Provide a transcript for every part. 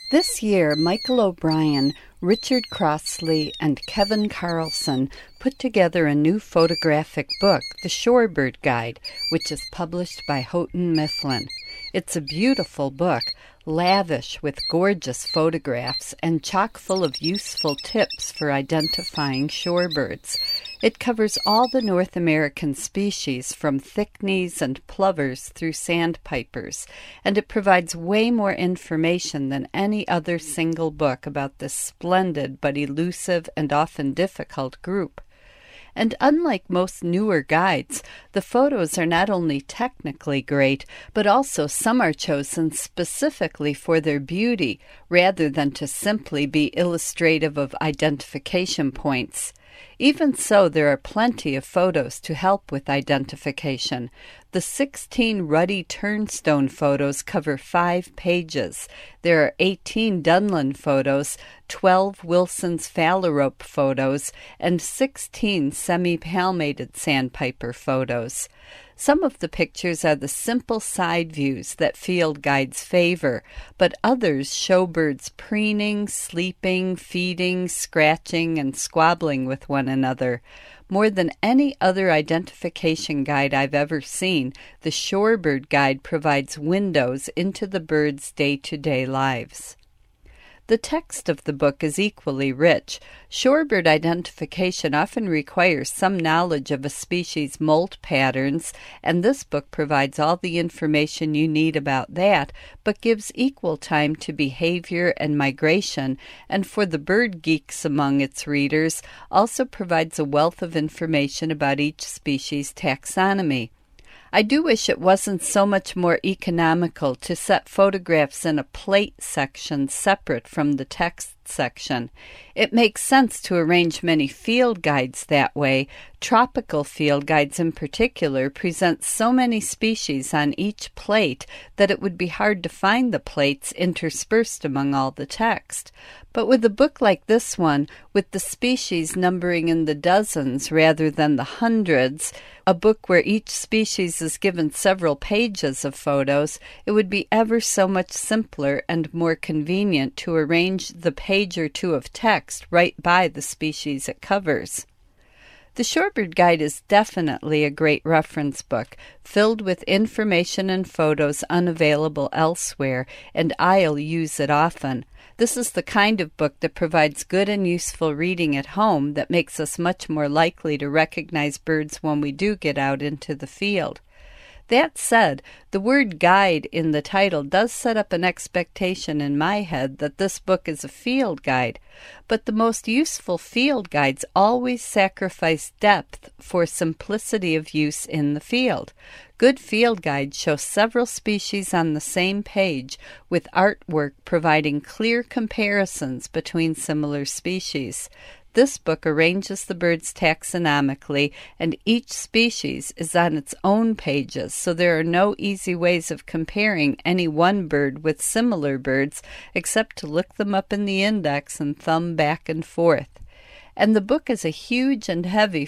This year, Michael O'Brien, Richard Crossley, and Kevin Carlson put together a new photographic book, The Shorebird Guide, which is published by Houghton Mifflin. It's a beautiful book, lavish with gorgeous photographs and chock full of useful tips for identifying shorebirds. It covers all the North American species from thick-knees and plovers through sandpipers, and it provides way more information than any other single book about this splendid but elusive and often difficult group. And unlike most newer guides, the photos are not only technically great, but also some are chosen specifically for their beauty, rather than to simply be illustrative of identification points. Even so, there are plenty of photos to help with identification. The 16 ruddy turnstone photos cover 5 pages. There are 18 Dunlin photos, 12 Wilson's phalarope photos, and 16 semi-palmated sandpiper photos. Some of the pictures are the simple side views that field guides favor, but others show birds preening, sleeping, feeding, scratching, and squabbling with one another. More than any other identification guide I've ever seen, the Shorebird Guide provides windows into the birds' day-to-day lives. The text of the book is equally rich. Shorebird identification often requires some knowledge of a species' molt patterns, and this book provides all the information you need about that, but gives equal time to behavior and migration, and for the bird geeks among its readers, also provides a wealth of information about each species' taxonomy. I do wish it wasn't so much more economical to set photographs in a plate section separate from the text section. It makes sense to arrange many field guides that way. Tropical field guides in particular present so many species on each plate that it would be hard to find the plates interspersed among all the text. But with a book like this one, with the species numbering in the dozens rather than the hundreds, a book where each species is given several pages of photos, it would be ever so much simpler and more convenient to arrange the page or two of text right by the species it covers. The Shorebird Guide is definitely a great reference book, filled with information and photos unavailable elsewhere, and I'll use it often. This is the kind of book that provides good and useful reading at home that makes us much more likely to recognize birds when we do get out into the field. That said, the word guide in the title does set up an expectation in my head that this book is a field guide, but the most useful field guides always sacrifice depth for simplicity of use in the field. Good field guides show several species on the same page, with artwork providing clear comparisons between similar species. This book arranges the birds taxonomically, and each species is on its own pages, so there are no easy ways of comparing any one bird with similar birds except to look them up in the index and thumb back and forth. And the book is a huge and heavy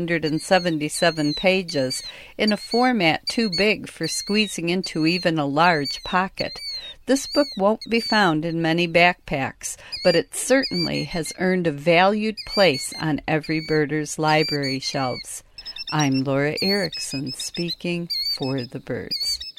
477 pages in a format too big for squeezing into even a large pocket. This book won't be found in many backpacks, but it certainly has earned a valued place on every birder's library shelves. I'm Laura Erickson, speaking for the birds.